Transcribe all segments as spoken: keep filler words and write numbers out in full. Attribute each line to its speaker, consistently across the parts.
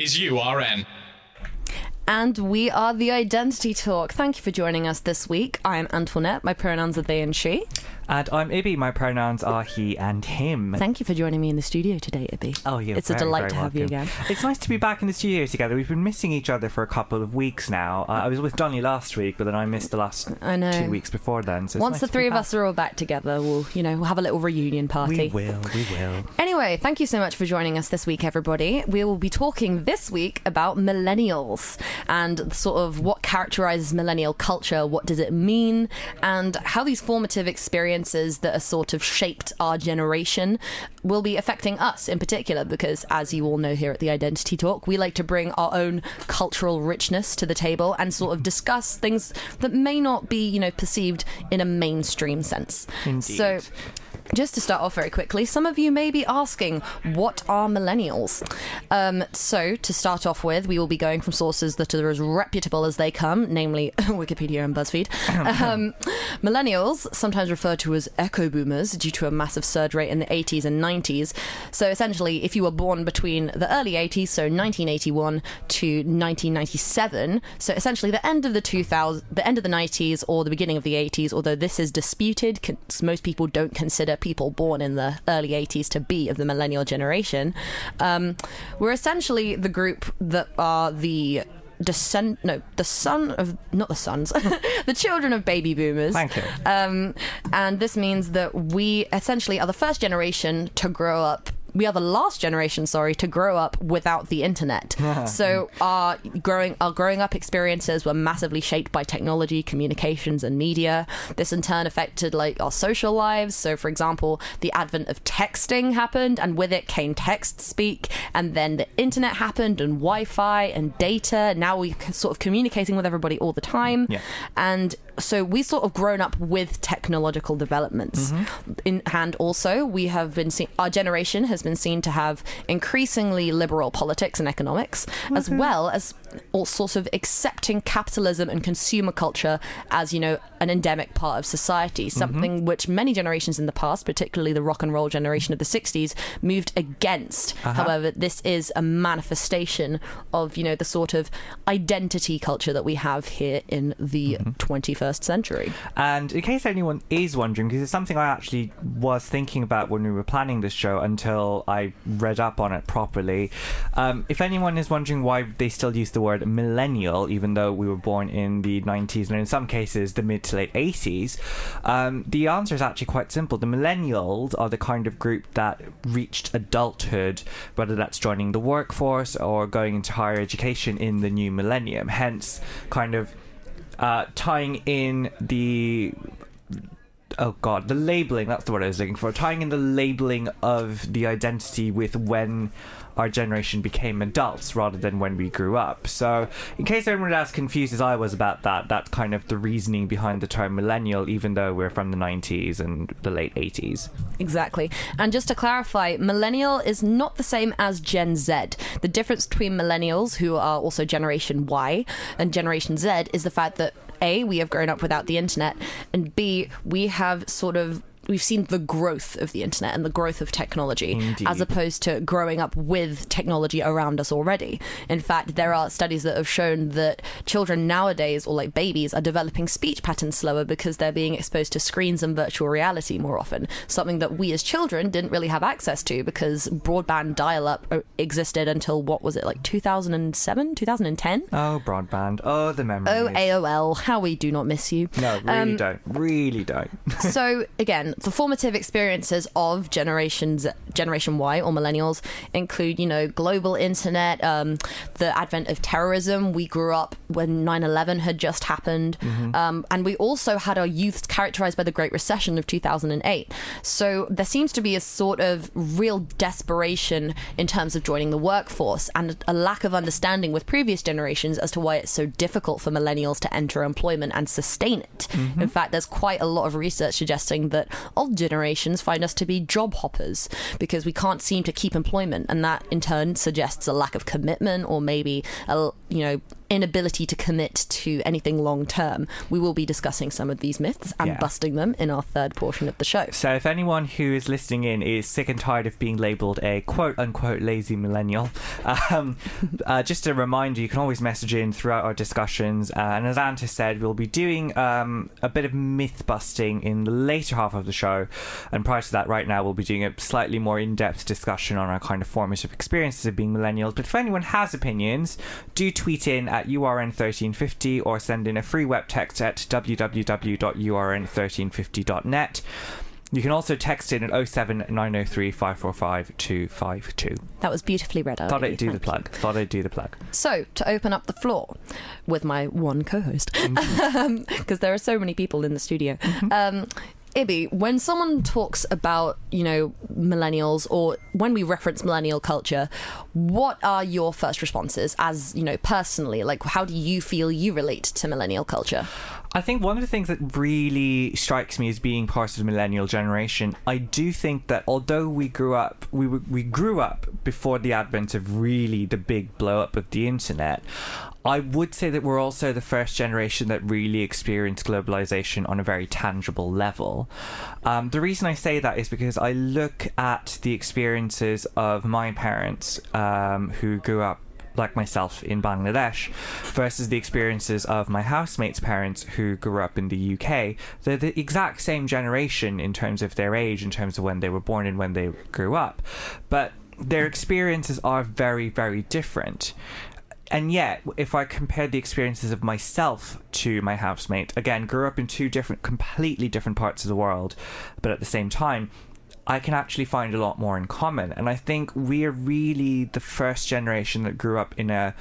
Speaker 1: is U R N.
Speaker 2: And we are The Identity Talk. Thank you for joining us this week. I am Antoinette. My pronouns are they and she.
Speaker 3: And I'm Ibby. My pronouns are he and him.
Speaker 2: Thank you for joining me in the studio today, Ibby.
Speaker 3: Oh, you're
Speaker 2: It's
Speaker 3: very,
Speaker 2: a delight
Speaker 3: very
Speaker 2: to have
Speaker 3: welcome.
Speaker 2: you again.
Speaker 3: It's nice to be back in the studio together. We've been missing each other for a couple of weeks now. Uh, I was with Donny last week, but then I missed the last
Speaker 2: I know.
Speaker 3: two weeks before then. So it's
Speaker 2: Once
Speaker 3: nice
Speaker 2: the
Speaker 3: to
Speaker 2: three
Speaker 3: be
Speaker 2: of
Speaker 3: back.
Speaker 2: us are all back together, we'll, you know, we'll have a little reunion party.
Speaker 3: We will, we will.
Speaker 2: Anyway, thank you so much for joining us this week, everybody. We will be talking this week about millennials and sort of what characterizes millennial culture, what does it mean, and how these formative experiences that are sort of shaped our generation will be affecting us in particular, because as you all know here at The Identity Talk, we like to bring our own cultural richness to the table and sort of discuss things that may not be, you know, perceived in a mainstream sense.
Speaker 3: Indeed.
Speaker 2: So just to start off very quickly, some of you may be asking, what are millennials? Um, so, to start off with, we will be going from sources that are as reputable as they come, namely Wikipedia and BuzzFeed. Um, millennials, sometimes referred to as echo boomers, due to a massive surge rate in the eighties and nineties. So, essentially, if you were born between the early eighties, so nineteen eighty-one to nineteen ninety-seven, so essentially the end of the two thousands, the end of the nineties or the beginning of the eighties, although this is disputed, because most people don't consider people born in the early eighties to be of the millennial generation. Um, we're essentially the group that are the descend no the son of not the sons the children of baby boomers.
Speaker 3: Thank you.
Speaker 2: Um, and this means that we essentially are the first generation to grow up we are the last generation, sorry, to grow up without the internet. So our growing our growing up experiences were massively shaped by technology, communications, and media. This in turn affected like our social lives. So, for example, the advent of texting happened, and with it came text speak, and then the internet happened, and Wi-Fi and data. Now we're sort of communicating with everybody all the time,
Speaker 3: Yeah.
Speaker 2: and so we sort of grown up with technological developments. Mm-hmm. In and also we have been seen, our generation has been seen to have increasingly liberal politics and economics, mm-hmm. as well as all sorts of accepting capitalism and consumer culture as, you know, an endemic part of society, something mm-hmm. which many generations in the past, particularly the rock and roll generation of the sixties, moved against. Uh-huh. However, this is a manifestation of, you know, the sort of identity culture that we have here in the mm-hmm. twenty-first century.
Speaker 3: And in case anyone is wondering, because it's something I actually was thinking about when we were planning this show until I read up on it properly, um, if anyone is wondering why they still use the word millennial, even though we were born in the nineties and in some cases the mid to late eighties, um, the answer is actually quite simple. The millennials are the kind of group that reached adulthood, whether that's joining the workforce or going into higher education in the new millennium, hence kind of uh, tying in the oh god the labeling, that's the word I was looking for, tying in the labeling of the identity with when our generation became adults rather than when we grew up. So in case anyone was as confused as I was about that, that's kind of the reasoning behind the term millennial, even though we're from the nineties and the late eighties.
Speaker 2: Exactly. And just to clarify, millennial is not the same as Gen Z. The difference between millennials, who are also Generation Y, and Generation Z is the fact that A, we have grown up without the internet, and B, we have sort of we've seen the growth of the internet and the growth of technology. Indeed. As opposed to growing up with technology around us already. In fact, there are studies that have shown that children nowadays, or like babies, are developing speech patterns slower because they're being exposed to screens and virtual reality more often, something that we as children didn't really have access to because broadband dial-up existed until, what was it, like two thousand seven, two thousand ten?
Speaker 3: Oh, broadband. Oh, the memories.
Speaker 2: Oh, A O L. How we do not miss you.
Speaker 3: No, really
Speaker 2: um,
Speaker 3: don't. Really don't.
Speaker 2: So, again, the formative experiences of generations, Generation Y or millennials include, you know, global internet, um, the advent of terrorism. We grew up when nine eleven had just happened. Mm-hmm. Um, and we also had our youth characterized by the Great Recession of two thousand eight. So there seems to be a sort of real desperation in terms of joining the workforce and a lack of understanding with previous generations as to why it's so difficult for millennials to enter employment and sustain it. Mm-hmm. In fact, there's quite a lot of research suggesting that old generations find us to be job hoppers because we can't seem to keep employment, and that in turn suggests a lack of commitment or maybe a, you know, inability to commit to anything long term. We will be discussing some of these myths and
Speaker 3: yeah.
Speaker 2: busting them in our third portion of the show.
Speaker 3: So if anyone who is listening in is sick and tired of being labelled a quote-unquote lazy millennial, um, uh, just a reminder, you can always message in throughout our discussions, uh, and as Anta said, we'll be doing um, a bit of myth-busting in the later half of the show, and prior to that, right now, we'll be doing a slightly more in-depth discussion on our kind of formative experiences of being millennials. But if anyone has opinions, do tweet in at U R N thirteen fifty or send in a free web text at w w w dot u r n thirteen fifty dot net. You can also text in at oh seven nine oh three five four five two five two.
Speaker 2: That was beautifully read out.
Speaker 3: Thought I'd do
Speaker 2: Thank
Speaker 3: the plug.
Speaker 2: you.
Speaker 3: Thought I'd do the plug.
Speaker 2: So, to open up the floor with my one co-host, because
Speaker 3: Mm-hmm.
Speaker 2: there are so many people in the studio.
Speaker 3: Mm-hmm.
Speaker 2: Um, Ibby, when someone talks about, you know, millennials, or when we reference millennial culture, what are your first responses as, you know, personally? Like, how do you feel you relate to millennial culture?
Speaker 3: I think one of the things that really strikes me as being part of the millennial generation, I do think that although we grew up, we we grew up before the advent of really the big blow up of the internet, I would say that we're also the first generation that really experienced globalization on a very tangible level. Um, the reason I say that is because I look at the experiences of my parents um, who grew up like myself in Bangladesh versus the experiences of my housemates' parents who grew up in the U K. They're the exact same generation in terms of their age, in terms of when they were born and when they grew up. But their experiences are very, very different. And yet, if I compare the experiences of myself to my housemate, again, grew up in two different, completely different parts of the world, but at the same time, I can actually find a lot more in common. And I think we're really the first generation that grew up in a,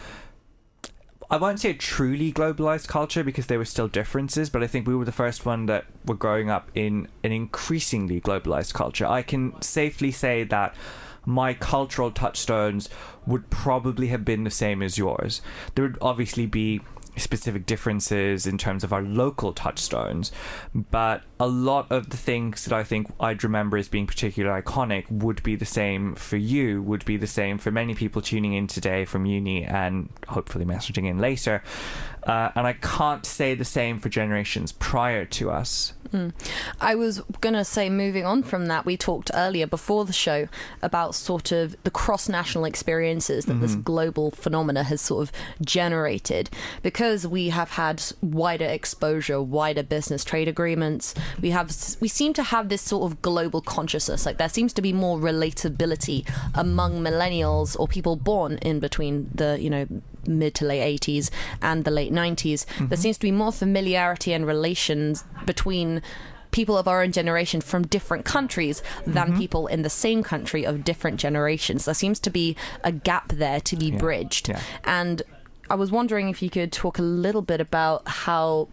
Speaker 3: I won't say a truly globalized culture because there were still differences, but I think we were the first one that were growing up in an increasingly globalized culture. I can safely say that my cultural touchstones would probably have been the same as yours. There would obviously be specific differences in terms of our local touchstones, but a lot of the things that I think I'd remember as being particularly iconic would be the same for you, would be the same for many people tuning in today from uni and hopefully messaging in later. Uh, and I can't say the same for generations prior to us.
Speaker 2: Mm. I was going to say, moving on from that, we talked earlier before the show about sort of the cross-national experiences that mm-hmm. this global phenomena has sort of generated. Because we have had wider exposure, wider business trade agreements, we have we seem to have this sort of global consciousness. Like, there seems to be more relatability among millennials or people born in between the, you know, mid to late eighties and the late nineties. Mm-hmm. There seems to be more familiarity and relations between people of our own generation from different countries than mm-hmm. people in the same country of different generations. There seems to be a gap there to be
Speaker 3: yeah.
Speaker 2: bridged.
Speaker 3: Yeah.
Speaker 2: And I was wondering if you could talk a little bit about how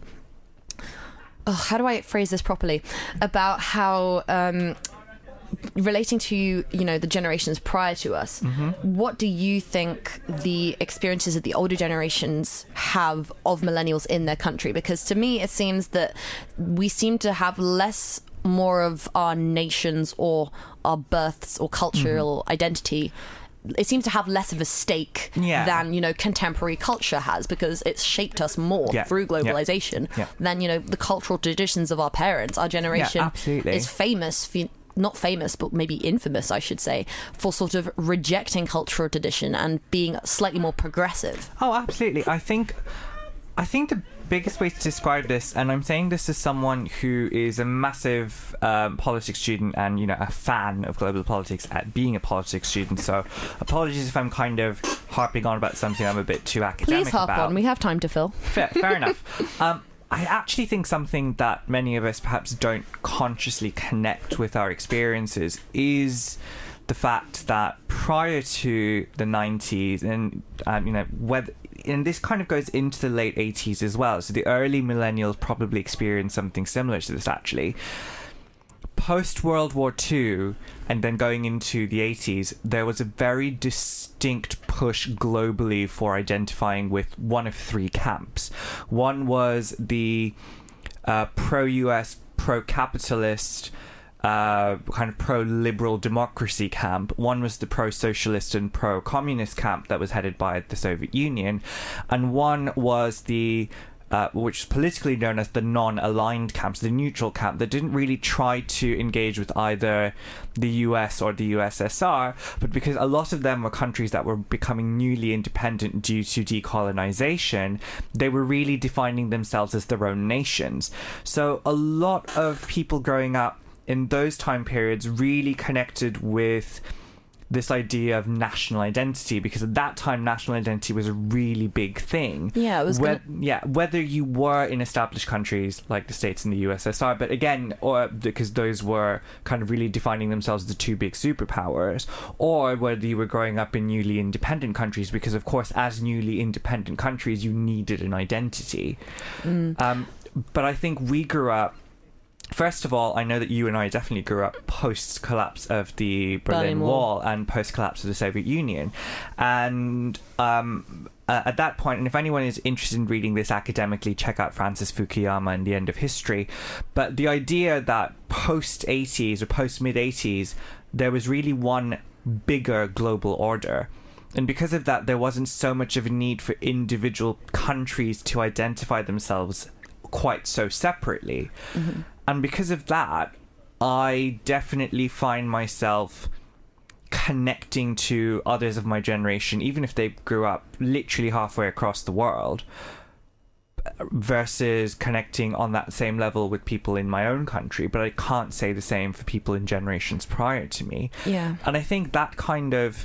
Speaker 2: oh, how do I phrase this properly? About how um relating to, you know, the generations prior to us, mm-hmm. what do you think the experiences that the older generations have of millennials in their country? Because to me, it seems that we seem to have less more of our nations or our births or cultural mm-hmm. identity. It seems to have less of a stake
Speaker 3: yeah.
Speaker 2: than, you know, contemporary culture has, because it's shaped us more
Speaker 3: yeah.
Speaker 2: through globalization
Speaker 3: yeah. Yeah.
Speaker 2: than, you know, the cultural traditions of our parents. Our generation
Speaker 3: yeah, absolutely.
Speaker 2: is famous for, not famous, but maybe infamous, I should say, for sort of rejecting cultural tradition and being slightly more progressive.
Speaker 3: Oh, absolutely. I think, I think the biggest way to describe this, and I'm saying this as someone who is a massive um, politics student and, you know, a fan of global politics at being a politics student. So apologies if I'm kind of harping on about something I'm a bit too academic
Speaker 2: Please harp
Speaker 3: about.
Speaker 2: on. We have time to fill.
Speaker 3: Fair, fair enough. Um, I actually think something that many of us perhaps don't consciously connect with our experiences is the fact that prior to the nineties, and um, you know, whether, and this kind of goes into the late eighties as well, so the early millennials probably experienced something similar to this actually. Post World War Two and then going into the eighties, there was a very distinct push globally for identifying with one of three camps. One was the uh, pro-U S, pro-capitalist uh, kind of pro-liberal democracy camp. One was the pro-socialist and pro-communist camp that was headed by the Soviet Union, and one was the Uh, which is politically known as the non-aligned camps, the neutral camp, that didn't really try to engage with either the U S or the U S S R, but because a lot of them were countries that were becoming newly independent due to decolonization, they were really defining themselves as their own nations. So a lot of people growing up in those time periods really connected with this idea of national identity, because at that time national identity was a really big thing.
Speaker 2: Yeah, it was.
Speaker 3: Whe-
Speaker 2: gonna...
Speaker 3: Yeah, whether you were in established countries like the States and the U S S R, but again, or because those were kind of really defining themselves as the two big superpowers, or whether you were growing up in newly independent countries, because of course, as newly independent countries, you needed an identity.
Speaker 2: Mm.
Speaker 3: Um, but I think we grew up. First of all, I know that you and I definitely grew up post-collapse of the Berlin,
Speaker 2: Berlin
Speaker 3: Wall.
Speaker 2: Wall
Speaker 3: and post-collapse of the Soviet Union. And um, uh, at that point, and if anyone is interested in reading this academically, check out Francis Fukuyama and The End of History. But the idea that post-eighties or post-mid-eighties, there was really one bigger global order. And because of that, there wasn't so much of a need for individual countries to identify themselves quite so separately. Mm-hmm. And because of that, I definitely find myself connecting to others of my generation, even if they grew up literally halfway across the world, versus connecting on that same level with people in my own country. But I can't say the same for people in generations prior to me.
Speaker 2: Yeah.
Speaker 3: And I think that kind of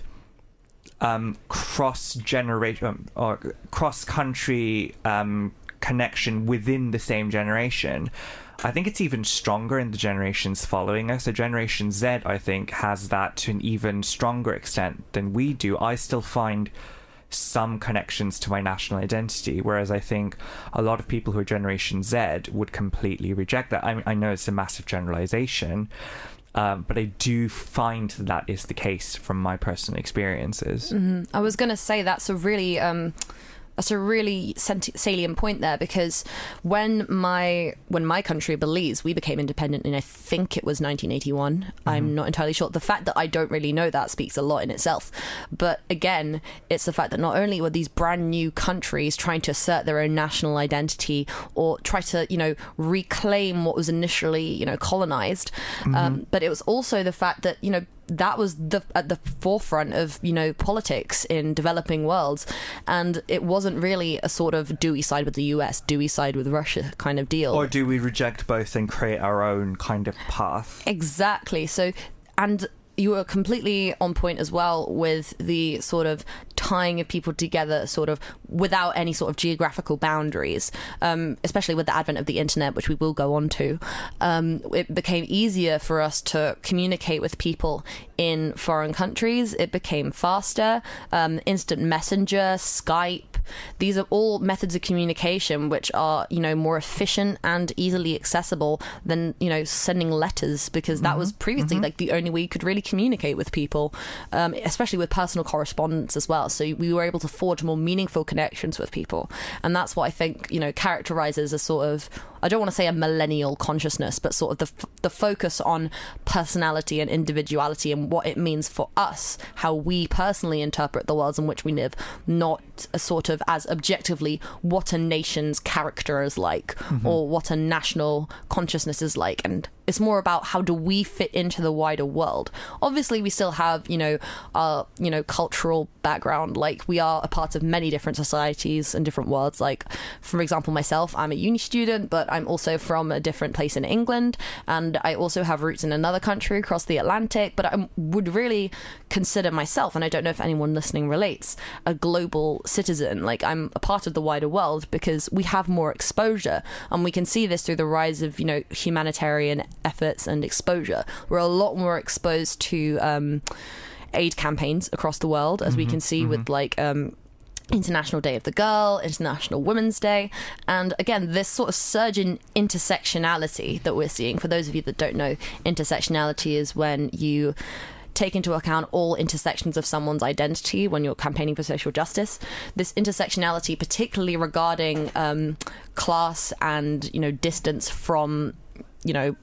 Speaker 3: um, cross-generation um, or cross-country um, connection within the same generation, I think it's even stronger in the generations following us. So Generation Z, I think, has that to an even stronger extent than we do. I still find some connections to my national identity, whereas I think a lot of people who are Generation Z would completely reject that. I mean, I know it's a massive generalization, um, but I do find that is the case from my personal experiences.
Speaker 2: Mm-hmm. I was going to say that's a really... Um... That's a really salient point there, because when my when my country, Belize, we became independent in, I think it was nineteen eighty-one. Mm-hmm. I'm not entirely sure. The fact that I don't really know that speaks a lot in itself. But again, it's the fact that not only were these brand new countries trying to assert their own national identity or try to, you know, reclaim what was initially, you know, colonized, mm-hmm. um, but it was also the fact that, you know, that was the at the forefront of, you know, politics in developing worlds, and it wasn't really a sort of do we side with the U S, do we side with Russia kind of deal,
Speaker 3: or do we reject both and create our own kind of path.
Speaker 2: Exactly. So, and you were completely on point as well with the sort of tying of people together sort of without any sort of geographical boundaries, um, especially with the advent of the internet, which we will go on to. Um, it became easier for us to communicate with people in foreign countries. It became faster. Um, instant messenger, Skype, these are all methods of communication which are, you know, more efficient and easily accessible than, you know, sending letters, because that mm-hmm. was previously mm-hmm. like the only way you could really communicate with people, um, especially with personal correspondence as well. So we were able to forge more meaningful connections with people. And that's what I think, you know, characterizes a sort of, I don't want to say a millennial consciousness, but sort of the f- the focus on personality and individuality and what it means for us, how we personally interpret the worlds in which we live, not a sort of as objectively what a nation's character is like mm-hmm. or what a national consciousness is like. And it's more about how do we fit into the wider world. Obviously, we still have, you know, our, you know, cultural background. Like, we are a part of many different societies and different worlds. Like, for example, myself, I'm a uni student, but I'm also from a different place in England. And I also have roots in another country across the Atlantic. But I would really consider myself, and I don't know if anyone listening relates, a global citizen. Like, I'm a part of the wider world because we have more exposure. And we can see this through the rise of, you know, humanitarian efforts and exposure. We're a lot more exposed to um, aid campaigns across the world, as mm-hmm, we can see mm-hmm. with like um, International Day of the Girl, International Women's Day, and again this sort of surge in intersectionality that we're seeing. For those of you that don't know, intersectionality is when you take into account all intersections of someone's identity when you're campaigning for social justice. This intersectionality, particularly regarding um, class and, you know, distance from, you know,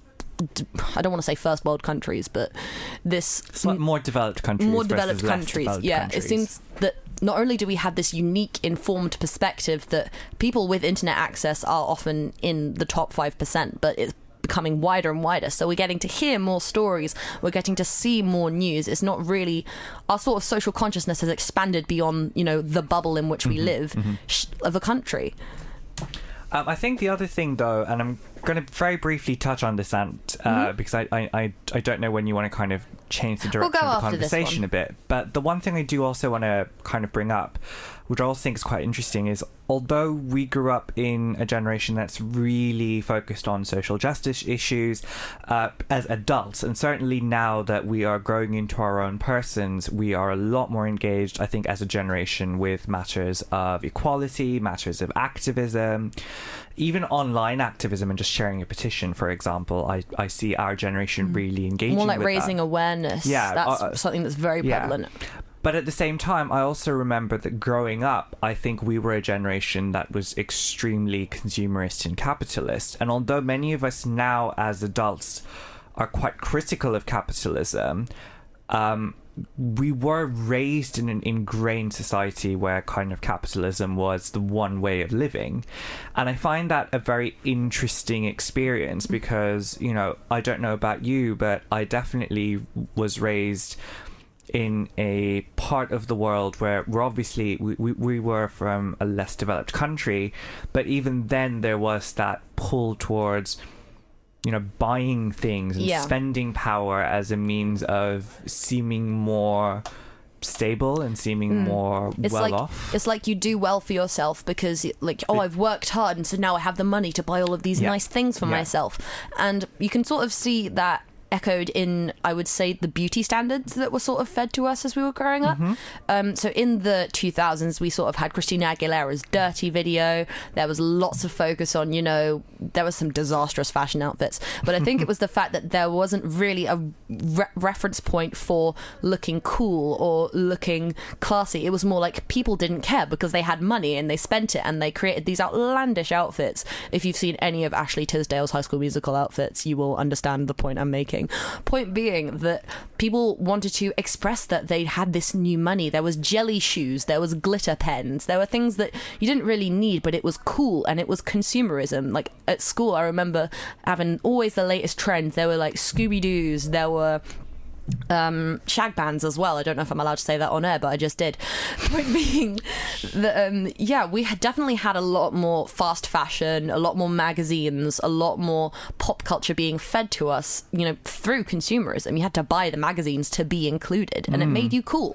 Speaker 2: I don't want to say first world countries, but this
Speaker 3: It's like more developed countries.
Speaker 2: more
Speaker 3: versus
Speaker 2: developed
Speaker 3: less
Speaker 2: countries.
Speaker 3: developed
Speaker 2: Yeah,
Speaker 3: countries.
Speaker 2: it seems that not only do we have this unique informed perspective that people with internet access are often in the top five percent, but it's becoming wider and wider. So we're getting to hear more stories. We're getting to see more news. It's not really, our sort of social consciousness has expanded beyond, you know, the bubble in which we
Speaker 3: Mm-hmm,
Speaker 2: live
Speaker 3: mm-hmm.
Speaker 2: sh- of a country.
Speaker 3: Um, I think the other thing, though, and I'm going to very briefly touch on this, Ant, uh,
Speaker 2: Mm-hmm.
Speaker 3: because I, I, I, I don't know when you want to kind of change the
Speaker 2: We'll
Speaker 3: direction
Speaker 2: go
Speaker 3: of the
Speaker 2: after this
Speaker 3: conversation
Speaker 2: one.
Speaker 3: a bit. But the one thing I do also want to kind of bring up, which I also think is quite interesting, is although we grew up in a generation that's really focused on social justice issues uh, as adults, and certainly now that we are growing into our own persons, we are a lot more engaged, I think, as a generation with matters of equality, matters of activism, even online activism, and just sharing a petition, for example. I, I see our generation really engaging
Speaker 2: More like
Speaker 3: with
Speaker 2: raising
Speaker 3: that.
Speaker 2: awareness.
Speaker 3: Yeah,
Speaker 2: That's
Speaker 3: uh,
Speaker 2: something that's very
Speaker 3: yeah.
Speaker 2: prevalent.
Speaker 3: But at the same time, I also remember that growing up, I think we were a generation that was extremely consumerist and capitalist. And although many of us now as adults are quite critical of capitalism, um, we were raised in an ingrained society where kind of capitalism was the one way of living. And I find that a very interesting experience because, you know, I don't know about you, but I definitely was raised in a part of the world where we're obviously we, we, we were from a less developed country, but even then there was that pull towards, you know, buying things and
Speaker 2: Yeah.
Speaker 3: spending power as a means of seeming more stable and seeming
Speaker 2: Mm.
Speaker 3: more
Speaker 2: It's
Speaker 3: well
Speaker 2: like
Speaker 3: off.
Speaker 2: it's like you do well for yourself because like oh I've worked hard and so now I have the money to buy all of these
Speaker 3: Yeah.
Speaker 2: nice things for
Speaker 3: Yeah.
Speaker 2: myself, and you can sort of see that echoed in, I would say, the beauty standards that were sort of fed to us as we were growing up.
Speaker 3: Mm-hmm.
Speaker 2: Um, so in the two thousands, we sort of had Christina Aguilera's Dirty video. There was lots of focus on, you know, there was some disastrous fashion outfits. But I think it was the fact that there wasn't really a re- reference point for looking cool or looking classy. It was more like people didn't care because they had money and they spent it and they created these outlandish outfits. If you've seen any of Ashley Tisdale's High School Musical outfits, you will understand the point I'm making. Point being that people wanted to express that they had this new money. There was jelly shoes, there was glitter pens, there were things that you didn't really need, but it was cool and it was consumerism. Like at school, I remember having always the latest trends. There were like Scooby-Doos, there were um shag bands as well. I don't know if I'm allowed to say that on air, but I just did. Point being that um yeah we had definitely had a lot more fast fashion, a lot more magazines, a lot more pop culture being fed to us, you know, through consumerism. You had to buy the magazines to be included, and it made you cool.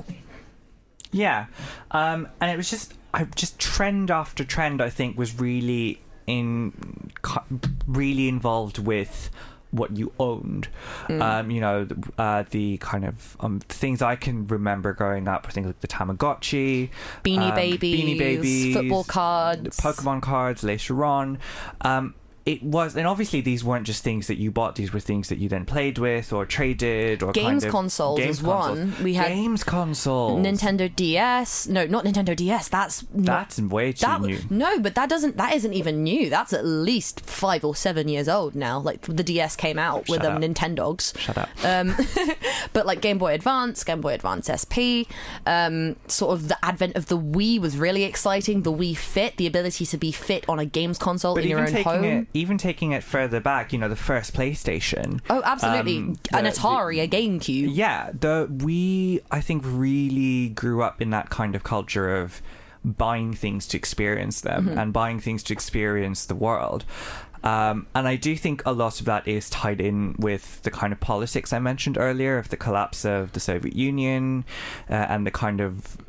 Speaker 3: Yeah, um, and it was just, I just trend after trend. I think was really in, really involved with what you owned. Mm. Um, you know, uh, the kind of um, things I can remember growing up were things like the Tamagotchi,
Speaker 2: Beanie
Speaker 3: um,
Speaker 2: Babies,
Speaker 3: Beanie Babies,
Speaker 2: football cards,
Speaker 3: Pokemon cards, Les Chiron. Um, it was, and obviously these weren't just things that you bought, these were things that you then played with or traded or
Speaker 2: games
Speaker 3: kind of,
Speaker 2: consoles
Speaker 3: games
Speaker 2: is
Speaker 3: consoles.
Speaker 2: one. We had
Speaker 3: games consoles,
Speaker 2: Nintendo D S. No, not Nintendo D S. That's not,
Speaker 3: that's way too
Speaker 2: that,
Speaker 3: new.
Speaker 2: No, but that doesn't. That isn't even new. That's at least five or seven years old now. Like the D S came out with
Speaker 3: Shut
Speaker 2: um,
Speaker 3: up.
Speaker 2: Nintendogs.
Speaker 3: Shut up.
Speaker 2: Um, but like Game Boy Advance, Game Boy Advance S P, um, sort of the advent of the Wii was really exciting. The Wii Fit, the ability to be fit on a games console
Speaker 3: But
Speaker 2: in your
Speaker 3: even
Speaker 2: own
Speaker 3: taking
Speaker 2: home.
Speaker 3: it, even taking it further back, you know, the first PlayStation.
Speaker 2: Oh, absolutely.
Speaker 3: um,
Speaker 2: An
Speaker 3: the-
Speaker 2: Atari, a GameCube.
Speaker 3: Yeah, the we I think really grew up in that kind of culture of buying things to experience them
Speaker 2: Mm-hmm.
Speaker 3: and buying things to experience the world. Um, and I do think a lot of that is tied in with the kind of politics I mentioned earlier of the collapse of the Soviet Union uh, and the kind of,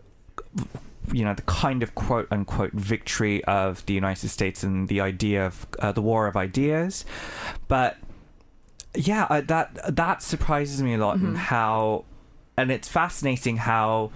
Speaker 3: you know, the kind of quote unquote victory of the United States and the idea of uh, the war of ideas. But yeah, uh, that that surprises me a lot,
Speaker 2: Mm-hmm.
Speaker 3: and how, and it's fascinating how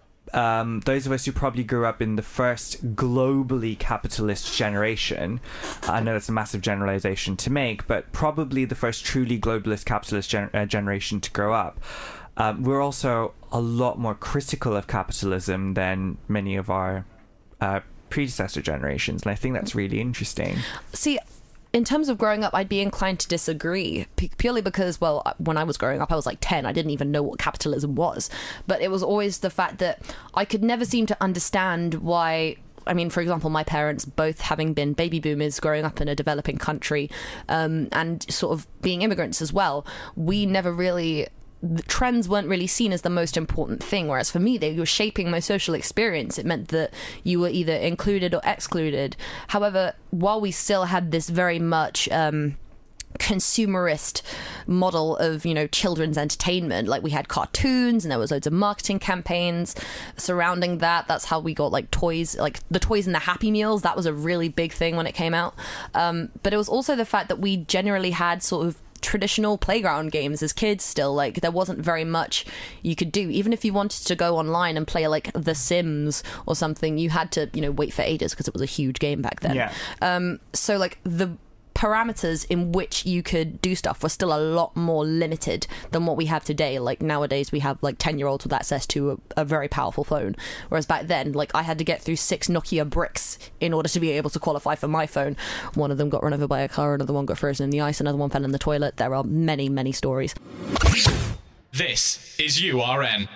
Speaker 3: um, those of us who probably grew up in the first globally capitalist generation, I know it's a massive generalization to make, but probably the first truly globalist capitalist gen- uh, generation to grow up. Um, we're also a lot more critical of capitalism than many of our uh, predecessor generations, and I think that's really interesting.
Speaker 2: See, in terms of growing up, I'd be inclined to disagree, p- purely because, well, when I was growing up, I was like ten. I didn't even know what capitalism was. But it was always the fact that I could never seem to understand why... I mean, for example, my parents, both having been baby boomers growing up in a developing country um, and sort of being immigrants as well, we never really... the trends weren't really seen as the most important thing, whereas for me, they were shaping my social experience. It meant that you were either included or excluded. However, while we still had this very much um consumerist model of, you know, children's entertainment, like we had cartoons and there was loads of marketing campaigns surrounding that. That's how we got like toys, like the toys in the Happy Meals. That was a really big thing when it came out. Um, but it was also the fact that we generally had sort of traditional playground games as kids still. Like there wasn't very much you could do. Even if you wanted to go online and play like The Sims or something, you had to, you know, wait for ages because it was a huge game back then.
Speaker 3: Yeah.
Speaker 2: Um, so like the parameters in which you could do stuff were still a lot more limited than what we have today. Like nowadays we have like ten year olds with access to a, a very powerful phone, whereas back then, like I had to get through six Nokia bricks in order to be able to qualify for my phone. One of them got run over by a car, another one got frozen in the ice, another one fell in the toilet. There are many many stories.
Speaker 1: This is U R N.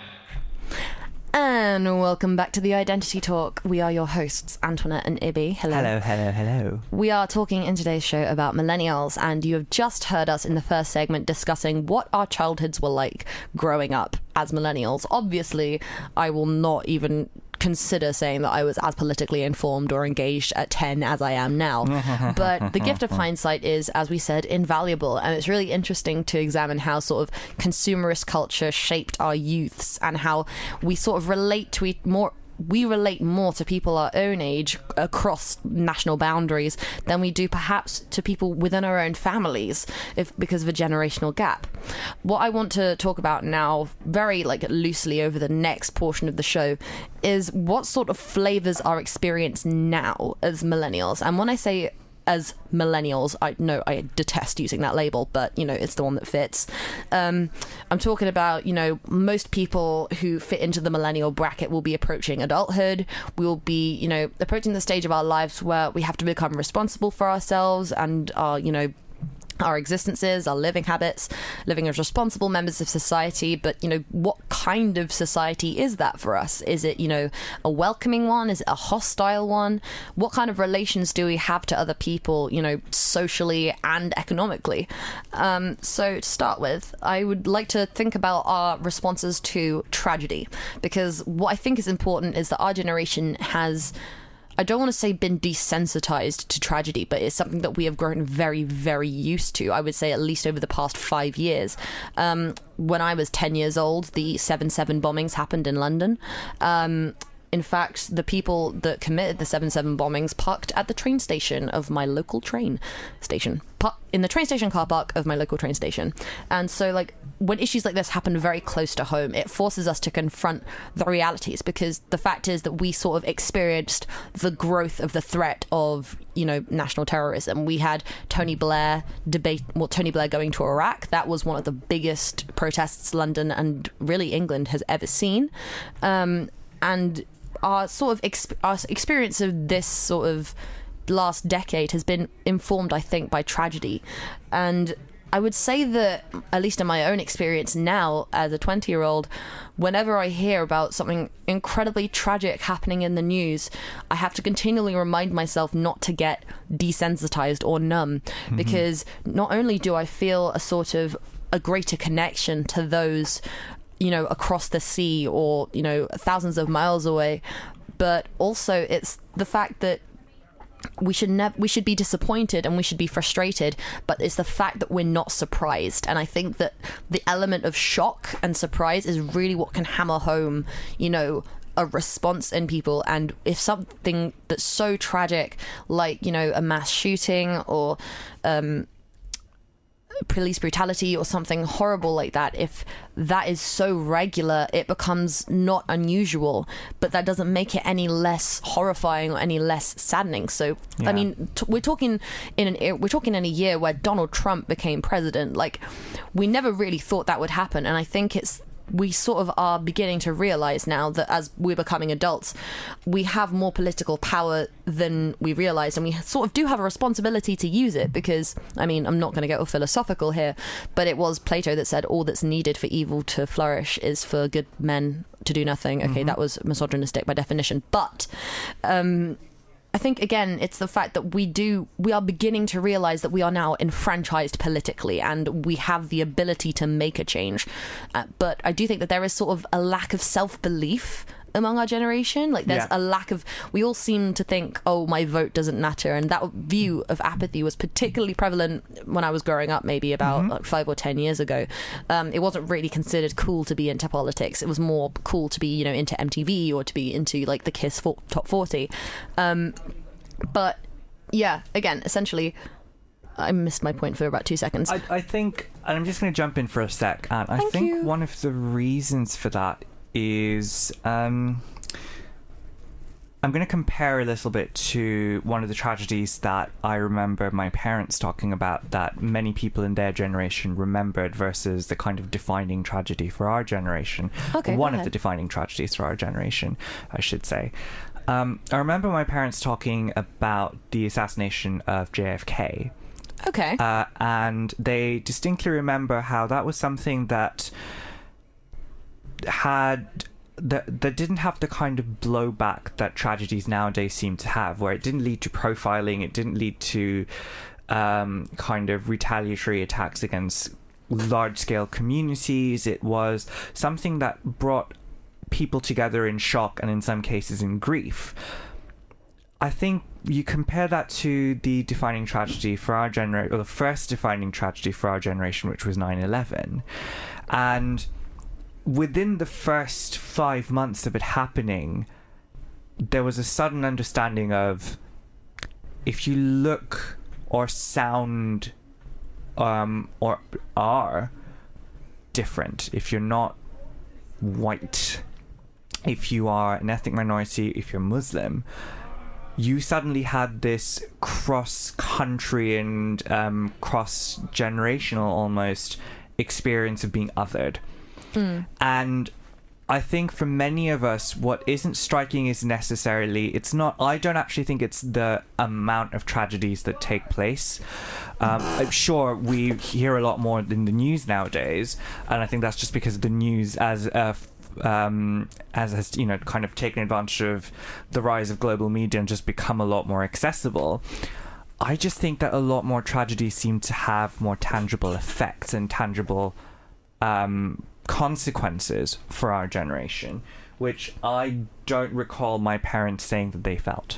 Speaker 2: And welcome back to the Identity Talk. We are your hosts, Antoinette and Ibby. Hello.
Speaker 3: Hello, hello, hello.
Speaker 2: We are talking in today's show about millennials, and you have just heard us in the first segment discussing what our childhoods were like growing up as millennials. Obviously, I will not even consider saying that I was as politically informed or engaged at ten as I am now. But the gift of hindsight is, as we said, invaluable. And it's really interesting to examine how sort of consumerist culture shaped our youths and how we sort of relate to it more. We relate more to people our own age across national boundaries than we do perhaps to people within our own families, if because of a generational gap. What I want to talk about now, very like loosely over the next portion of the show, is what sort of flavors are experienced now as millennials. And when I say as millennials, I know I detest using that label, but you know, it's the one that fits. um I'm talking about, you know, most people who fit into the millennial bracket will be approaching adulthood. We'll be, you know, approaching the stage of our lives where we have to become responsible for ourselves and our, you know, our existences, our living habits, living as responsible members of society. But, you know, what kind of society is that for us? Is it, you know, a welcoming one? Is it a hostile one? What kind of relations do we have to other people, you know, socially and economically? Um, so to start with, I would like to think about our responses to tragedy, because what I think is important is that our generation has, I don't want to say been desensitized to tragedy, but it's something that we have grown very, very used to. I would say at least over the past five years. Um, when I was ten years old, the seven seven bombings happened in London. Um, in fact, the people that committed the seven seven bombings parked at the train station of my local train station. Par- in the train station car park of my local train station. And so, like, when issues like this happen very close to home, it forces us to confront the realities, because the fact is that we sort of experienced the growth of the threat of, you know, national terrorism. We had Tony Blair debate, well, Tony Blair going to Iraq. That was one of the biggest protests London and really England has ever seen. Um, and our sort of exp- our experience of this sort of last decade has been informed, I think, by tragedy. And I would say that, at least in my own experience now as a twenty year old, whenever I hear about something incredibly tragic happening in the news, I have to continually remind myself not to get desensitized or numb, mm-hmm. because not only do I feel a sort of a greater connection to those, you know, across the sea or, you know, thousands of miles away, but also it's the fact that we should never we should be disappointed and we should be frustrated, but it's the fact that we're not surprised. And I think that the element of shock and surprise is really what can hammer home, you know, a response in people. And if something that's so tragic, like, you know, a mass shooting or um police brutality or something horrible like that, if that is so regular, it becomes not unusual, but that doesn't make it any less horrifying or any less saddening. So yeah. I mean, t- we're talking in an we're talking in a year where Donald Trump became president. Like, we never really thought that would happen, and I think it's we sort of are beginning to realize now that as we're becoming adults, we have more political power than we realize, and we sort of do have a responsibility to use it, because, I mean, I'm not going to get all philosophical here, but it was Plato that said all that's needed for evil to flourish is for good men to do nothing. Okay, mm-hmm. That was misogynistic by definition, but um I think, again, it's the fact that we do, we are beginning to realize that we are now enfranchised politically and we have the ability to make a change. Uh, but I do think that there is sort of a lack of self-belief among our generation. Like, there's yeah. a lack of, we all seem to think, oh, my vote doesn't matter. And that view of apathy was particularly prevalent when I was growing up, maybe about mm-hmm. like five or ten years ago. Um, it wasn't really considered cool to be into politics. It was more cool to be, you know, into M T V or to be into like the Kiss for- Top forty. Um, but yeah, again, essentially, I missed my point for about two seconds.
Speaker 3: I, I think, and I'm just going to jump in for a sec, and I
Speaker 2: Thank
Speaker 3: think
Speaker 2: you.
Speaker 3: one of the reasons for that is um, I'm going to compare a little bit to one of the tragedies that I remember my parents talking about that many people in their generation remembered versus the kind of defining tragedy for our generation.
Speaker 2: Okay,
Speaker 3: one
Speaker 2: go
Speaker 3: of
Speaker 2: ahead.
Speaker 3: the defining tragedies for our generation, I should say. Um, I remember my parents talking about the assassination of J F K.
Speaker 2: Okay.
Speaker 3: Uh, and they distinctly remember how that was something that had that that didn't have the kind of blowback that tragedies nowadays seem to have, where it didn't lead to profiling, it didn't lead to um, kind of retaliatory attacks against large-scale communities. It was something that brought people together in shock and in some cases in grief. I think you compare that to the defining tragedy for our generation, or the first defining tragedy for our generation, which was nine eleven, and within the first five months of it happening, there was a sudden understanding of, if you look or sound um, or are different, if you're not white, if you are an ethnic minority, if you're Muslim, you suddenly had this cross-country and um, cross-generational almost experience of being othered. Mm. And I think for many of us, what isn't striking is necessarily, it's not, I don't actually think it's the amount of tragedies that take place. Um, I'm sure we hear a lot more in the news nowadays, and I think that's just because the news as a um, as has, you know, kind of taken advantage of the rise of global media and just become a lot more accessible. I just think that a lot more tragedies seem to have more tangible effects and tangible um, consequences for our generation, which I don't recall my parents saying that they felt.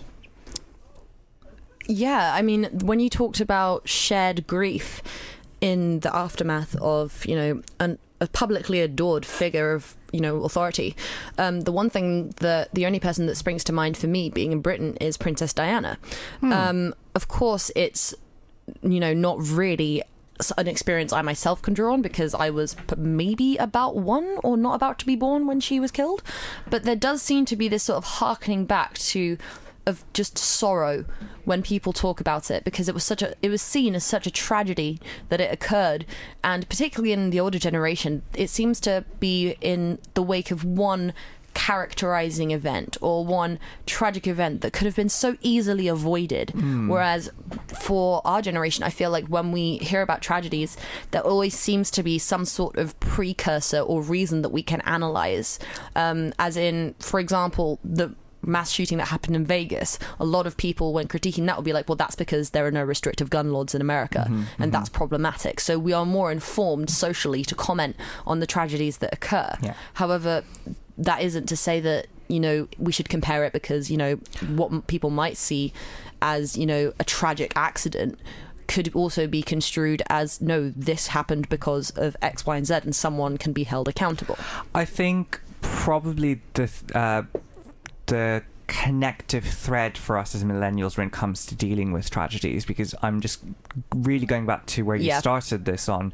Speaker 2: Yeah, I mean, when you talked about shared grief in the aftermath of, you know, an, a publicly adored figure of, you know, authority, um, the one thing that the only person that springs to mind for me being in Britain is Princess Diana. Hmm. Um, of course, it's, you know, not really an experience I myself can draw on, because I was maybe about one or not about to be born when she was killed. But there does seem to be this sort of harkening back to of just sorrow when people talk about it, because it was such a it was seen as such a tragedy that it occurred, and particularly in the older generation, it seems to be in the wake of one characterizing event or one tragic event that could have been so easily avoided. Mm. Whereas for our generation, I feel like when we hear about tragedies, there always seems to be some sort of precursor or reason that we can analyze. Um, as in, for example, the mass shooting that happened in Vegas, a lot of people, when critiquing that, would be like, well, that's because there are no restrictive gun laws in America, mm-hmm, and mm-hmm. that's problematic. So we are more informed socially to comment on the tragedies that occur. Yeah. However, that isn't to say that, you know, we should compare it, because, you know, what m- people might see as, you know, a tragic accident could also be construed as, no, this happened because of X, Y, and Z, and someone can be held accountable.
Speaker 3: I think probably the uh, the connective thread for us as millennials when it comes to dealing with tragedies, because I'm just really going back to where you yeah. started this on,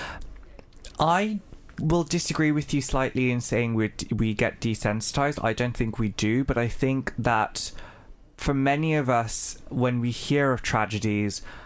Speaker 3: I will disagree with you slightly in saying we we get desensitized. I don't think we do, but I think that for many of us, when we hear of tragedies,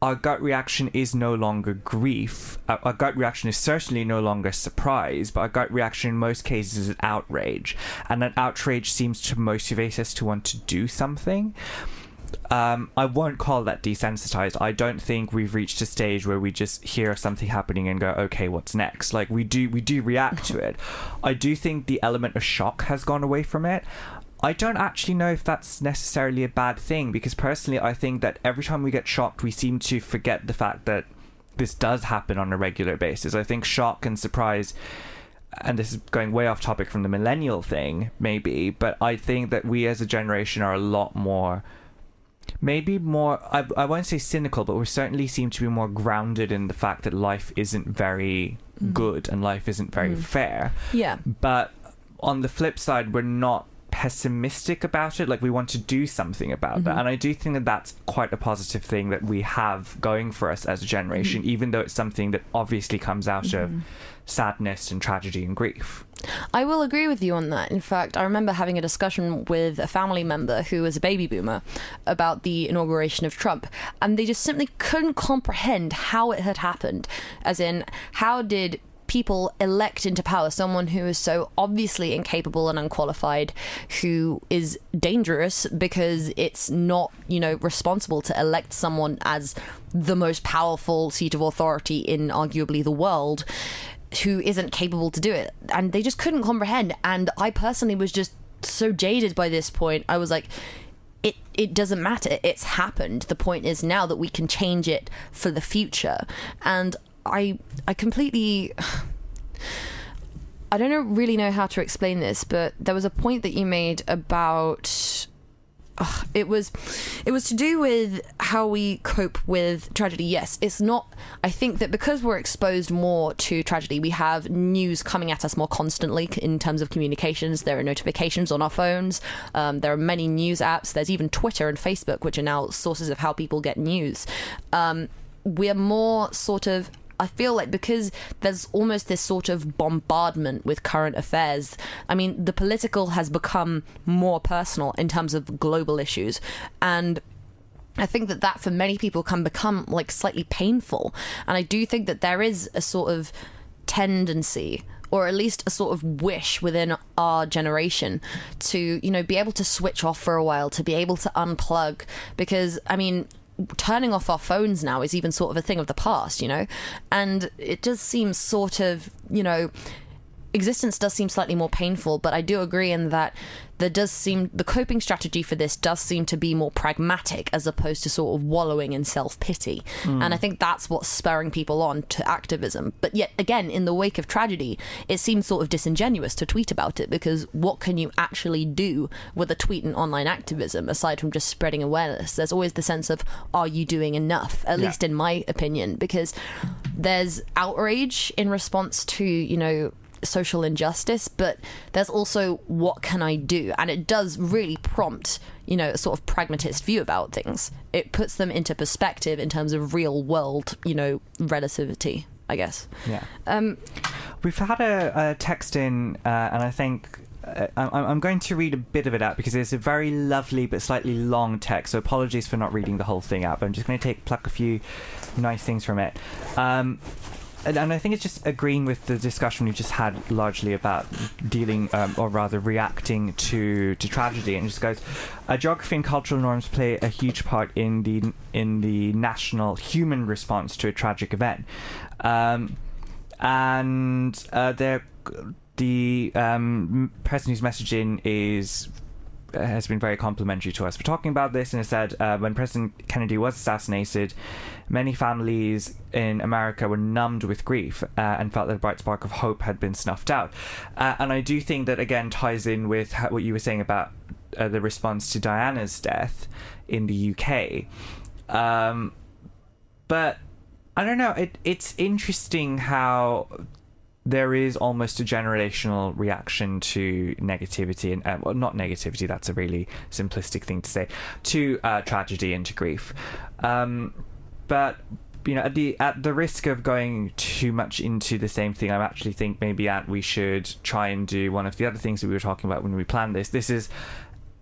Speaker 3: our gut reaction is no longer grief. Our, our gut reaction is certainly no longer surprise, but our gut reaction in most cases is outrage. And that outrage seems to motivate us to want to do something. Um, I won't call that desensitized. I don't think we've reached a stage where we just hear something happening and go, okay, what's next? Like, we do, we do react to it. I do think the element of shock has gone away from it. I don't actually know if that's necessarily a bad thing, because personally I think that every time we get shocked, we seem to forget the fact that this does happen on a regular basis. I think shock and surprise, and this is going way off topic from the millennial thing, maybe, but I think that we as a generation are a lot more... maybe more, I, I won't say cynical, but we certainly seem to be more grounded in the fact that life isn't very mm. good and life isn't very mm. fair.
Speaker 2: Yeah.
Speaker 3: But on the flip side, we're not pessimistic about it. Like, we want to do something about mm-hmm. that. And I do think that that's quite a positive thing that we have going for us as a generation, mm-hmm. even though it's something that obviously comes out mm-hmm. of sadness and tragedy and grief.
Speaker 2: I will agree with you on that. In fact, I remember having a discussion with a family member who was a baby boomer about the inauguration of Trump, and they just simply couldn't comprehend how it had happened. As in, how did people elect into power someone who is so obviously incapable and unqualified, who is dangerous because it's not, you know, responsible to elect someone as the most powerful seat of authority in arguably the world, who isn't capable to do it. And they just couldn't comprehend. And I personally was just so jaded by this point. I was like, it it doesn't matter. It's happened. The point is now that we can change it for the future. And I I completely... I don't know, really know how to explain this, but there was a point that you made about... Uh, it was it was to do with how we cope with tragedy. Yes, it's not... I think that because we're exposed more to tragedy, we have news coming at us more constantly in terms of communications. There are notifications on our phones. Um, there are many news apps. There's even Twitter and Facebook, which are now sources of how people get news. Um, we're more sort of... I feel like because there's almost this sort of bombardment with current affairs. I mean, the political has become more personal in terms of global issues. And I think that that for many people can become like slightly painful. And I do think that there is a sort of tendency, or at least a sort of wish within our generation to, you know, be able to switch off for a while, to be able to unplug. Because, I mean... turning off our phones now is even sort of a thing of the past, you know, and it does seem sort of, you know, existence does seem slightly more painful. But I do agree in that there does seem the coping strategy for this does seem to be more pragmatic as opposed to sort of wallowing in self-pity. Mm. And I think that's what's spurring people on to activism. But yet again, in the wake of tragedy, it seems sort of disingenuous to tweet about it, because what can you actually do with a tweet and online activism aside from just spreading awareness? There's always the sense of, are you doing enough? At yeah. least in my opinion, because there's outrage in response to, you know, social injustice, but there's also what can I do? And it does really prompt, you know, a sort of pragmatist view about things. It puts them into perspective in terms of real world, you know, relativity, I guess.
Speaker 3: Yeah.
Speaker 2: Um,
Speaker 3: We've had a, a text in, uh, and I think uh, I'm, I'm going to read a bit of it out because it's a very lovely but slightly long text, so apologies for not reading the whole thing out, but I'm just going to take pluck a few nice things from it. Um, And, and I think it's just agreeing with the discussion we've just had largely about dealing, um, or rather reacting to, to tragedy. And it just goes, uh, geography and cultural norms play a huge part in the in the national human response to a tragic event. Um, and uh, the um, person who's messaged in is... has been very complimentary to us for talking about this, and it said uh, when President Kennedy was assassinated, many families in America were numbed with grief uh, and felt that a bright spark of hope had been snuffed out. Uh, and I do think that again ties in with how, what you were saying about uh, the response to Diana's death in the U K. Um, but I don't know, it, it's interesting how there is almost a generational reaction to negativity, and uh, well, not negativity, that's a really simplistic thing to say, to uh, tragedy and to grief. Um, but, you know, at the at the risk of going too much into the same thing, I actually think maybe at we should try and do one of the other things that we were talking about when we planned this. This is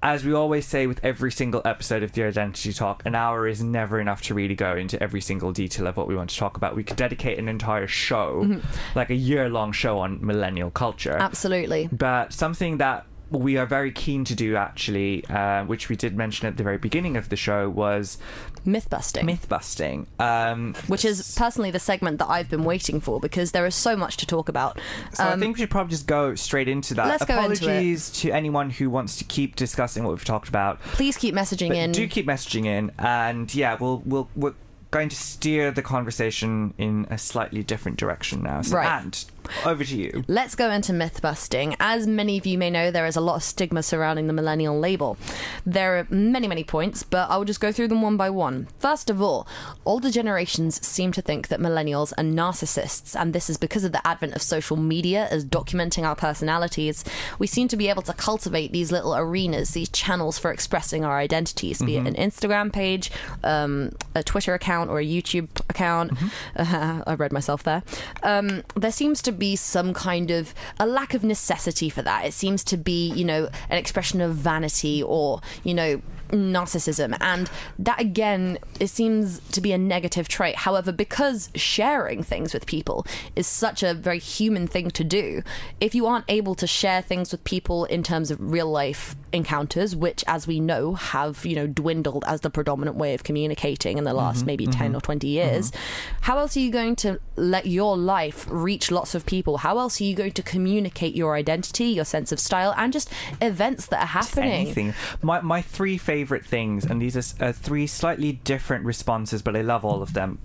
Speaker 3: as we always say with every single episode of the Identity Talk, an hour is never enough to really go into every single detail of what we want to talk about. We could dedicate an entire show, mm-hmm. like a year-long show on millennial culture.
Speaker 2: Absolutely.
Speaker 3: But something that we are very keen to do, actually, uh, which we did mention at the very beginning of the show, was
Speaker 2: myth busting.
Speaker 3: Myth busting, um,
Speaker 2: which is personally the segment that I've been waiting for, because there is so much to talk about.
Speaker 3: So
Speaker 2: um,
Speaker 3: I think we should probably just go straight into that.
Speaker 2: Let's
Speaker 3: Apologies
Speaker 2: go into it.
Speaker 3: to anyone who wants to keep discussing what we've talked about.
Speaker 2: Please keep messaging
Speaker 3: but
Speaker 2: in.
Speaker 3: Do keep messaging in, and yeah, we'll we'll we're going to steer the conversation in a slightly different direction now. So,
Speaker 2: right.
Speaker 3: And over to you.
Speaker 2: Let's go into myth busting. As many of you may know, there is a lot of stigma surrounding the millennial label. There are many, many points, but I will just go through them one by one. First of all, older generations seem to think that millennials are narcissists, and this is because of the advent of social media as documenting our personalities. We seem to be able to cultivate these little arenas, these channels for expressing our identities, mm-hmm. be it an Instagram page, um, a Twitter account, or a YouTube account. Mm-hmm. Uh, I read myself there. Um, there seems to be some kind of a lack of necessity for that. It seems to be, you know, an expression of vanity or, you know, narcissism, and that again, it seems to be a negative trait. However, because sharing things with people is such a very human thing to do, if you aren't able to share things with people in terms of real life encounters, which as we know have, you know, dwindled as the predominant way of communicating in the last mm-hmm, maybe mm-hmm, ten or twenty years, mm-hmm. how else are you going to let your life reach lots of people? How else are you going to communicate your identity, your sense of style, and just events that are happening?
Speaker 3: Anything. My my three favorite favorite things, and these are uh, three slightly different responses, but I love all of them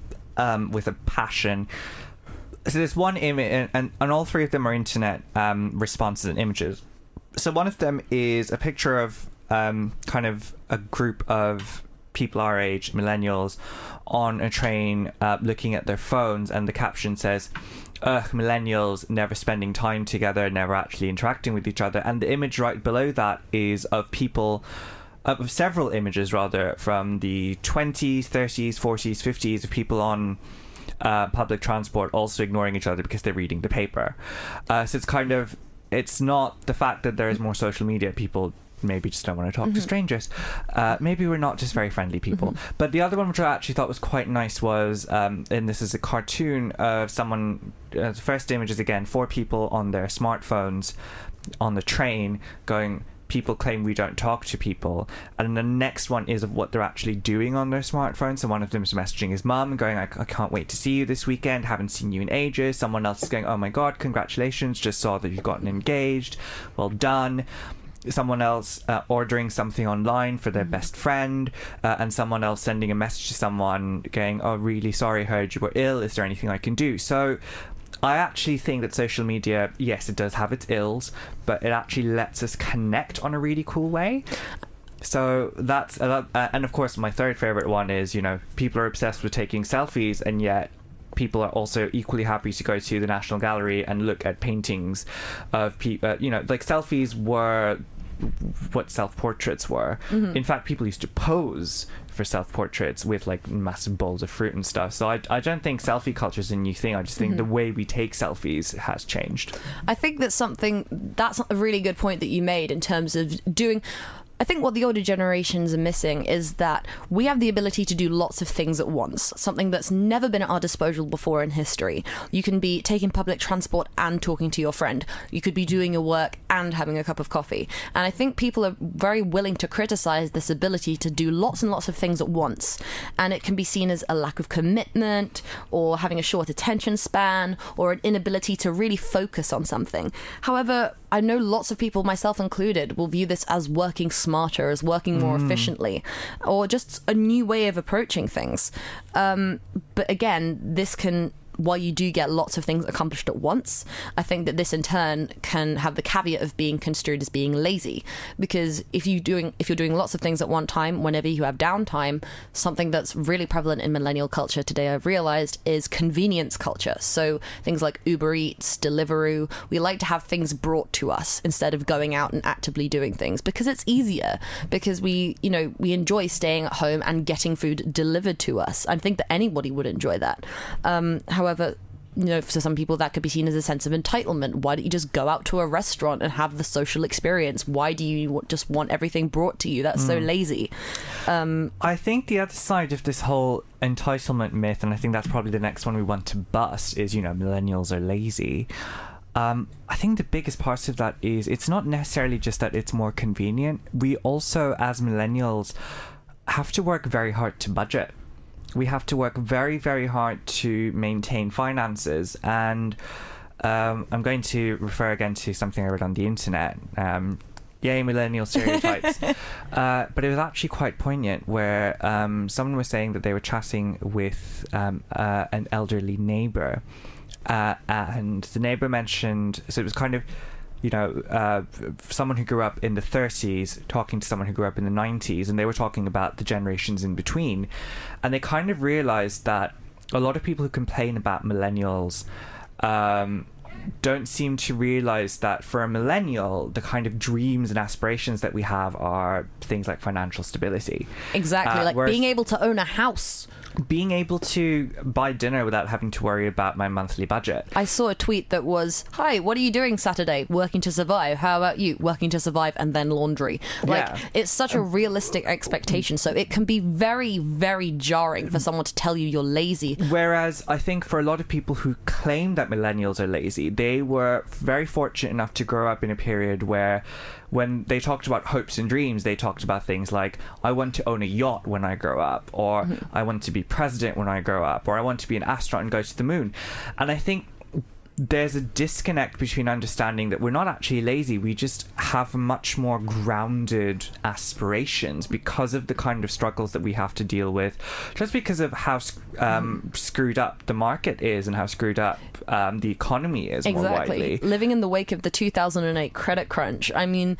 Speaker 3: um, with a passion. So there's one image, and, and all three of them are internet um, responses and images. So one of them is a picture of um, kind of a group of people our age, millennials, on a train uh, looking at their phones, and the caption says, ugh, millennials never spending time together, never actually interacting with each other. And the image right below that is of people of several images rather from the twenties, thirties, forties, fifties of people on uh, public transport also ignoring each other because they're reading the paper. Uh, so it's kind of, it's not the fact that there is more social media, people maybe just don't want to talk mm-hmm. to strangers. Uh, maybe we're not just very friendly people. Mm-hmm. But the other one which I actually thought was quite nice was, um, and this is a cartoon of someone, uh, the first image is again four people on their smartphones on the train going, people claim we don't talk to people, and the next one is of what they're actually doing on their smartphone. So one of them is messaging his mum going, I, I can't wait to see you this weekend, haven't seen you in ages. Someone else is going, oh my god, congratulations, just saw that you've gotten engaged, well done. Someone else uh, ordering something online for their best friend, uh, and someone else sending a message to someone going, oh really sorry, heard you were ill, is there anything I can do? So I actually think that social media, yes, it does have its ills, but it actually lets us connect on a really cool way. So that's, uh, and of course my third favorite one is, you know, people are obsessed with taking selfies, and yet people are also equally happy to go to the National Gallery and look at paintings of people, uh, you know, like selfies were what self-portraits were. Mm-hmm. In fact, people used to pose for self-portraits with like massive bowls of fruit and stuff. So I, I don't think selfie culture is a new thing. I just think mm-hmm. the way we take selfies has changed.
Speaker 2: I think that's something, that's a really good point that you made in terms of doing... I think what the older generations are missing is that we have the ability to do lots of things at once, something that's never been at our disposal before in history. You can be taking public transport and talking to your friend. You could be doing your work and having a cup of coffee. And I think people are very willing to criticize this ability to do lots and lots of things at once. And it can be seen as a lack of commitment, or having a short attention span, or an inability to really focus on something. However, I know lots of people, myself included, will view this as working smarter, as working more mm. efficiently, or just a new way of approaching things. Um, but again, this can... while you do get lots of things accomplished at once, I think that this in turn can have the caveat of being construed as being lazy, because if you doing if you're doing lots of things at one time, whenever you have downtime, something that's really prevalent in millennial culture today, I've realized, is convenience culture. So things like Uber Eats, Deliveroo, we like to have things brought to us instead of going out and actively doing things, because it's easier, because we, you know, we enjoy staying at home and getting food delivered to us. I think that anybody would enjoy that. Um, however, However, you know, for some people that could be seen as a sense of entitlement. Why don't you just go out to a restaurant and have the social experience? Why do you w- just want everything brought to you? That's mm. so lazy. Um,
Speaker 3: I think the other side of this whole entitlement myth, and I think that's probably the next one we want to bust, is, you know, millennials are lazy. Um, I think the biggest part of that is it's not necessarily just that it's more convenient. We also, as millennials, have to work very hard to budget. We have to work very, very hard to maintain finances. And um, I'm going to refer again to something I read on the internet. Um, yay, millennial stereotypes. uh, but it was actually quite poignant, where um, someone was saying that they were chatting with um, uh, an elderly neighbour. Uh, and the neighbour mentioned, so it was kind of, you know, uh, someone who grew up in the thirties talking to someone who grew up in the nineties, and they were talking about the generations in between. And they kind of realised that a lot of people who complain about millennials um, don't seem to realise that for a millennial, the kind of dreams and aspirations that we have are things like financial stability.
Speaker 2: Exactly,
Speaker 3: uh,
Speaker 2: like
Speaker 3: whereas-
Speaker 2: being able to own a house.
Speaker 3: Being able to buy dinner without having to worry about my monthly budget.
Speaker 2: I saw a tweet that was, "Hi, what are you doing Saturday? Working to survive. How about you? Working to survive and then laundry." Like,
Speaker 3: Yeah.
Speaker 2: it's such a realistic expectation, so it can be very, very jarring for someone to tell you you're lazy.
Speaker 3: Whereas I think for a lot of people who claim that millennials are lazy, they were very fortunate enough to grow up in a period where when they talked about hopes and dreams, they talked about things like, I want to own a yacht when I grow up, or mm-hmm. I want to be president when I grow up, or I want to be an astronaut and go to the moon. And I think there's a disconnect between understanding that we're not actually lazy, we just have much more grounded aspirations because of the kind of struggles that we have to deal with, just because of how um, screwed up the market is and how screwed up um, the economy is more widely.
Speaker 2: Exactly. Living in the wake of the two thousand eight credit crunch, I mean,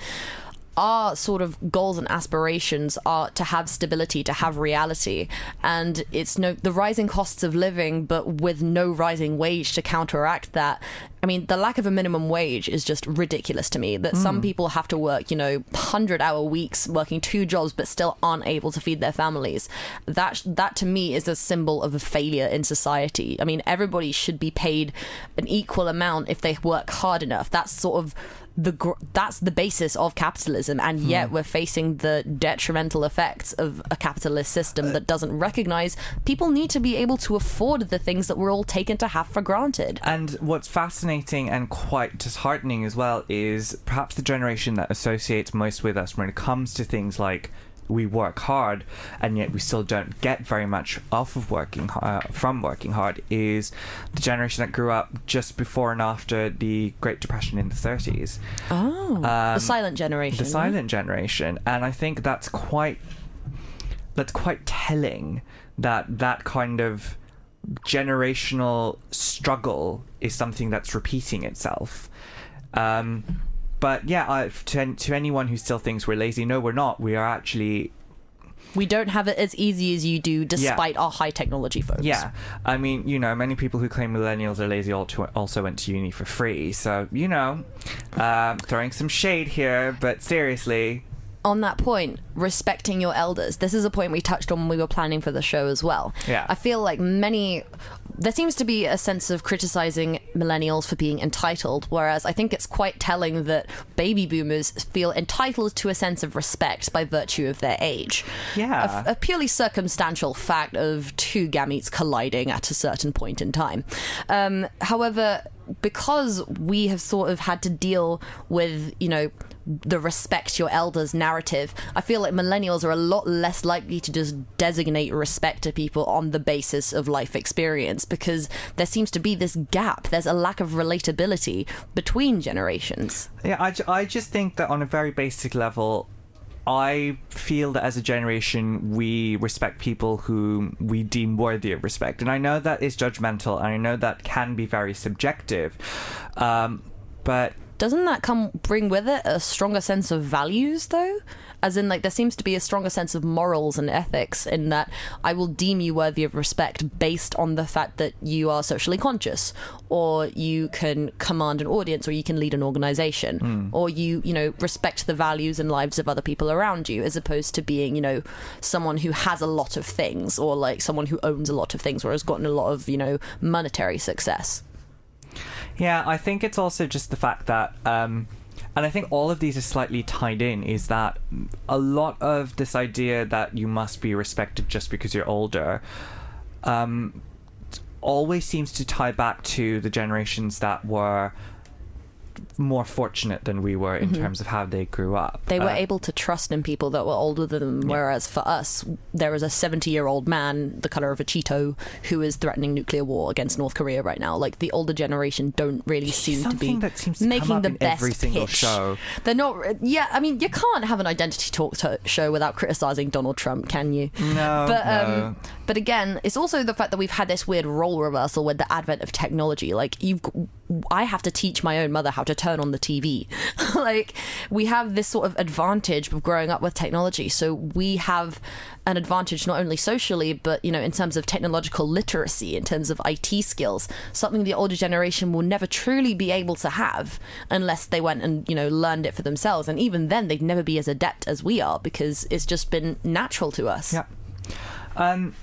Speaker 2: our sort of goals and aspirations are to have stability, to have reality, and it's no the rising costs of living, but with no rising wage to counteract that. I mean, the lack of a minimum wage is just ridiculous to me, that mm. some people have to work, you know, one hundred hour weeks working two jobs but still aren't able to feed their families. That that to me is a symbol of a failure in society. I mean, everybody should be paid an equal amount if they work hard enough. That's sort of the gr- that's the basis of capitalism, and yet mm. we're facing the detrimental effects of a capitalist system that doesn't recognize people need to be able to afford the things that we're all taken to have for granted.
Speaker 3: And what's fascinating and quite disheartening as well is perhaps the generation that associates most with us when it comes to things like we work hard and yet we still don't get very much off of working uh, from working hard is the generation that grew up just before and after the Great Depression in the thirties.
Speaker 2: Oh, um, the silent generation.
Speaker 3: The silent generation. And I think that's quite that's quite telling that that kind of generational struggle is something that's repeating itself. Um But yeah, uh, to, to anyone who still thinks we're lazy, no, we're not. We are actually...
Speaker 2: We don't have it as easy as you do, despite yeah. our high technology folks.
Speaker 3: Yeah. I mean, you know, many people who claim millennials are lazy also went to uni for free. So, you know, um, throwing some shade here, but seriously...
Speaker 2: On that point, respecting your elders. This is a point we touched on when we were planning for the show as well.
Speaker 3: Yeah.
Speaker 2: I feel like many... There seems to be a sense of criticizing millennials for being entitled, whereas I think it's quite telling that baby boomers feel entitled to a sense of respect by virtue of their age.
Speaker 3: Yeah.
Speaker 2: A, a purely circumstantial fact of two gametes colliding at a certain point in time. Um, however, because we have sort of had to deal with, you know, the respect your elders narrative, I feel like millennials are a lot less likely to just designate respect to people on the basis of life experience, because there seems to be this gap. There's a lack of relatability between generations.
Speaker 3: Yeah, I, I just think that on a very basic level, I feel that as a generation, we respect people whom we deem worthy of respect. And I know that is judgmental, and I know that can be very subjective. Um, but
Speaker 2: doesn't that come bring with it a stronger sense of values, though? As in, like, there seems to be a stronger sense of morals and ethics in that I will deem you worthy of respect based on the fact that you are socially conscious, or you can command an audience, or you can lead an organization, mm. or you, you know, respect the values and lives of other people around you, as opposed to being, you know, someone who has a lot of things, or like someone who owns a lot of things, or has gotten a lot of, you know, monetary success.
Speaker 3: Yeah, I think it's also just the fact that... Um, And I think all of these are slightly tied in, is that a lot of this idea that you must be respected just because you're older um, always seems to tie back to the generations that were more fortunate than we were in mm-hmm. terms of how they grew up.
Speaker 2: They were
Speaker 3: uh,
Speaker 2: able to trust in people that were older than them, yeah. whereas for us, there is a seventy-year-old man, the colour of a Cheeto, who is threatening nuclear war against North Korea right now. Like, the older generation don't really seem to be
Speaker 3: that seems to
Speaker 2: making
Speaker 3: come up
Speaker 2: the
Speaker 3: in
Speaker 2: best
Speaker 3: every single
Speaker 2: pitch.
Speaker 3: show.
Speaker 2: They're not... Yeah, I mean, you can't have an identity talk to- show without criticising Donald Trump, can you?
Speaker 3: No,
Speaker 2: but, um,
Speaker 3: no.
Speaker 2: But again, it's also the fact that we've had this weird role reversal with the advent of technology. Like, you've... I have to teach my own mother how to turn on the T V. Like, we have this sort of advantage of growing up with technology, so we have an advantage not only socially, but, you know, in terms of technological literacy, in terms of I T skills, something the older generation will never truly be able to have unless they went and, you know, learned it for themselves. And even then, they'd never be as adept as we are, because it's just been natural to us.
Speaker 3: Yeah. Um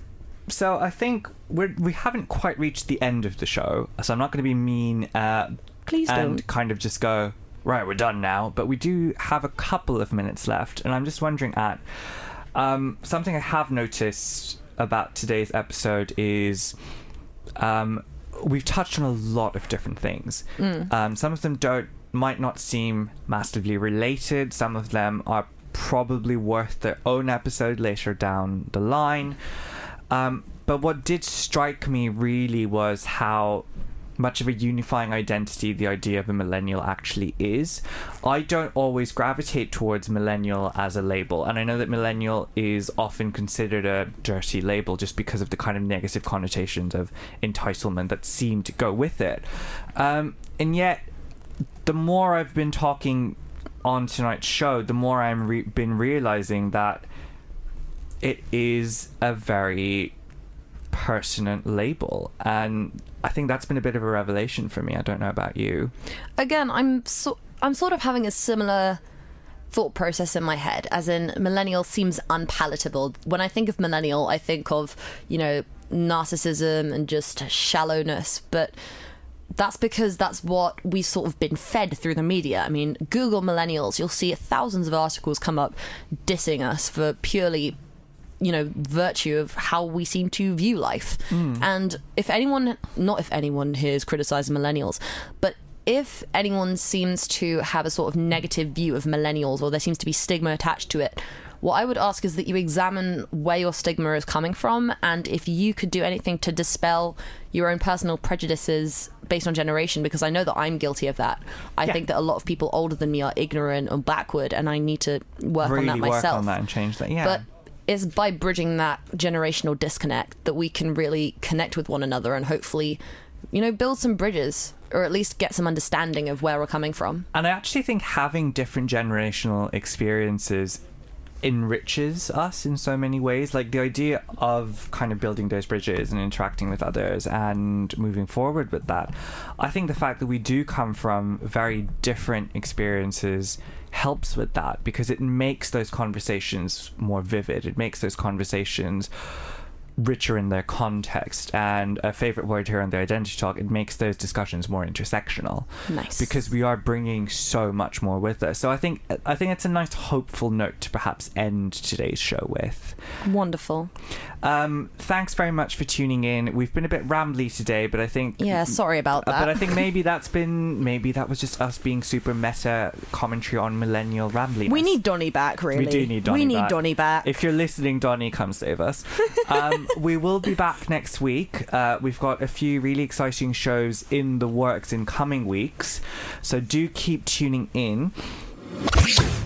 Speaker 3: So I think we're, we haven't quite reached the end of the show, so I'm not going to be mean uh,
Speaker 2: Please
Speaker 3: and
Speaker 2: don't.
Speaker 3: kind of just go, right, we're done now. But we do have a couple of minutes left, and I'm just wondering, at um, something I have noticed about today's episode is um, we've touched on a lot of different things.
Speaker 2: Mm.
Speaker 3: Um, some of them don't might not seem massively related. Some of them are probably worth their own episode later down the line. Um, but what did strike me really was how much of a unifying identity the idea of a millennial actually is. I don't always gravitate towards millennial as a label, and I know that millennial is often considered a dirty label just because of the kind of negative connotations of entitlement that seem to go with it. Um, and yet, the more I've been talking on tonight's show, the more I've re- been realizing that it is a very pertinent label, and I think that's been a bit of a revelation for me. I don't know about you.
Speaker 2: Again, I'm so I'm sort of having a similar thought process in my head, as in millennial seems unpalatable. When I think of millennial, I think of, you know, narcissism and just shallowness, but that's because that's what we've sort of been fed through the media. I mean, Google millennials, you'll see thousands of articles come up dissing us for purely, you know, virtue of how we seem to view life. Mm. And if anyone, not if anyone here is criticizing millennials, but if anyone seems to have a sort of negative view of millennials, or there seems to be stigma attached to it, what I would ask is that you examine where your stigma is coming from, and if you could do anything to dispel your own personal prejudices based on generation, because I know that I'm guilty of that. I yeah. think that a lot of people older than me are ignorant and backward, and I need to work
Speaker 3: really
Speaker 2: on that myself.
Speaker 3: Work on that and change that, yeah.
Speaker 2: But it's by bridging that generational disconnect that we can really connect with one another and hopefully, you know, build some bridges, or at least get some understanding of where we're coming from.
Speaker 3: And I actually think having different generational experiences enriches us in so many ways. Like, the idea of kind of building those bridges and interacting with others and moving forward with that, I think the fact that we do come from very different experiences helps with that, because it makes those conversations more vivid. It makes those conversations richer in their context, and a favorite word here on the Identity Talk, it makes those discussions more intersectional.
Speaker 2: Nice.
Speaker 3: Because we are bringing so much more with us. So I think I think it's a nice hopeful note to perhaps end today's show with.
Speaker 2: Wonderful.
Speaker 3: Um, thanks very much for tuning in. We've been a bit rambly today, but I think...
Speaker 2: Yeah, sorry about that.
Speaker 3: But I think maybe that's been... Maybe that was just us being super meta commentary on millennial rambliness.
Speaker 2: We need Donnie back, really.
Speaker 3: We do need Donnie
Speaker 2: back. We need
Speaker 3: back.
Speaker 2: Donnie back.
Speaker 3: If you're listening, Donnie, come save us. Um, we will be back next week. Uh, we've got a few really exciting shows in the works in coming weeks, so do keep tuning in.